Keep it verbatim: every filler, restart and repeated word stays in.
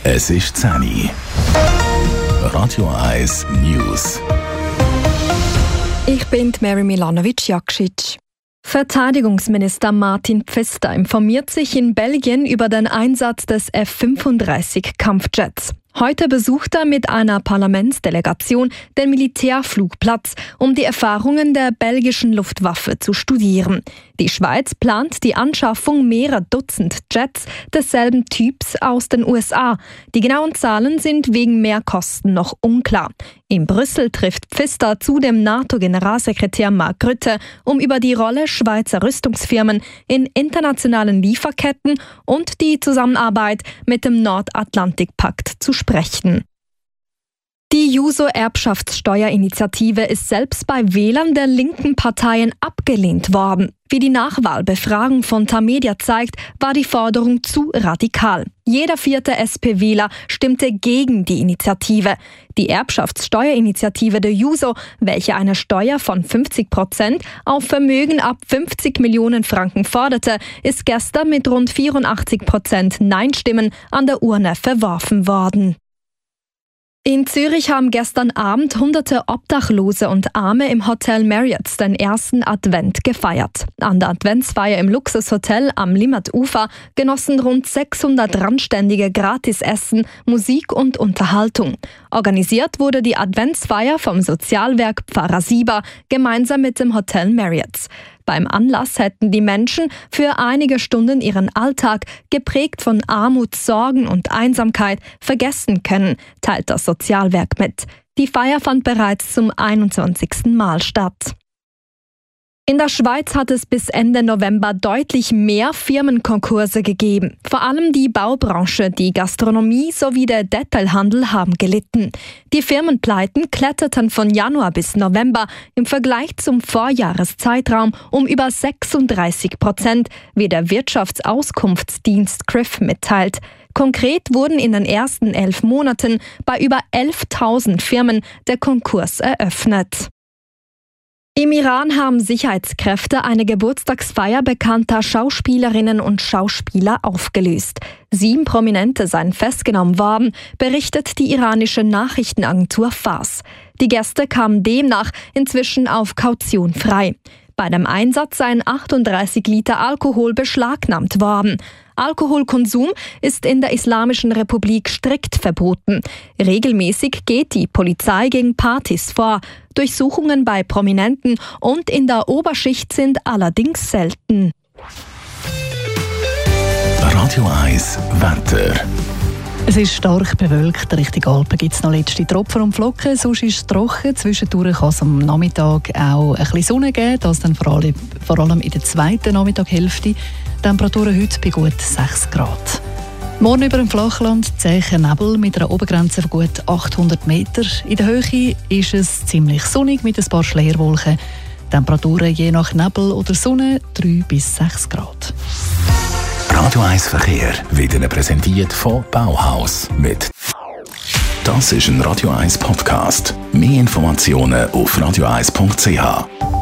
Es ist zehn Uhr. Radio eins News. Ich bin Mary Milanovic-Jakšić. Verteidigungsminister Martin Pfister informiert sich in Belgien über den Einsatz des F fünfunddreißig Kampfjets. Heute besucht er mit einer Parlamentsdelegation den Militärflugplatz, um die Erfahrungen der belgischen Luftwaffe zu studieren. Die Schweiz plant die Anschaffung mehrerer Dutzend Jets desselben Typs aus den U S A. Die genauen Zahlen sind wegen Mehrkosten noch unklar. In Brüssel trifft Pfister zudem NATO-Generalsekretär Mark Rutte, um über die Rolle Schweizer Rüstungsfirmen in internationalen Lieferketten und die Zusammenarbeit mit dem Nordatlantikpakt zu sprechen. Die Juso-Erbschaftssteuerinitiative ist selbst bei Wählern der linken Parteien abgelehnt worden. Wie die Nachwahlbefragung von Tamedia zeigt, war die Forderung zu radikal. Jeder vierte S P-Wähler stimmte gegen die Initiative. Die Erbschaftssteuerinitiative der Juso, welche eine Steuer von fünfzig Prozent auf Vermögen ab fünfzig Millionen Franken forderte, ist gestern mit rund vierundachtzig Prozent Nein-Stimmen an der Urne verworfen worden. In Zürich haben gestern Abend hunderte Obdachlose und Arme im Hotel Marriott den ersten Advent gefeiert. An der Adventsfeier im Luxushotel am Limmat-Ufer genossen rund sechshundert Randständige Gratisessen, Musik und Unterhaltung. Organisiert wurde die Adventsfeier vom Sozialwerk Pfarrer Sieber gemeinsam mit dem Hotel Marriott. Beim Anlass hätten die Menschen für einige Stunden ihren Alltag, geprägt von Armut, Sorgen und Einsamkeit, vergessen können, teilt das Sozialwerk mit. Die Feier fand bereits zum einundzwanzigsten Mal statt. In der Schweiz hat es bis Ende November deutlich mehr Firmenkonkurse gegeben. Vor allem die Baubranche, die Gastronomie sowie der Detailhandel haben gelitten. Die Firmenpleiten kletterten von Januar bis November im Vergleich zum Vorjahreszeitraum um über sechsunddreißig Prozent, wie der Wirtschaftsauskunftsdienst C R I F mitteilt. Konkret wurden in den ersten elf Monaten bei über elftausend Firmen der Konkurs eröffnet. Im Iran haben Sicherheitskräfte eine Geburtstagsfeier bekannter Schauspielerinnen und Schauspieler aufgelöst. Sieben Prominente seien festgenommen worden, berichtet die iranische Nachrichtenagentur Fars. Die Gäste kamen demnach inzwischen auf Kaution frei. Bei dem Einsatz seien achtunddreißig Liter Alkohol beschlagnahmt worden. Alkoholkonsum ist in der Islamischen Republik strikt verboten. Regelmäßig geht die Polizei gegen Partys vor. Durchsuchungen bei Prominenten und in der Oberschicht sind allerdings selten. Radio eins Wetter. Es ist stark bewölkt. Richtung Alpen gibt es noch letzte Tropfen und Flocken. Sonst ist es trocken. Zwischendurch kann es am Nachmittag auch ein bisschen Sonne geben. Das dann vor allem, vor allem in der zweiten Nachmittaghälfte. Temperaturen heute bei gut sechs Grad. Morgen über dem Flachland zäher Nebel mit einer Obergrenze von gut achthundert Meter. In der Höhe ist es ziemlich sonnig mit ein paar Schleierwolken. Temperaturen je nach Nebel oder Sonne drei bis sechs Grad. Radio eins Verkehr wird Ihnen präsentiert von Bauhaus mit. Das ist ein Radio eins Podcast. Mehr Informationen auf radio eins punkt c h.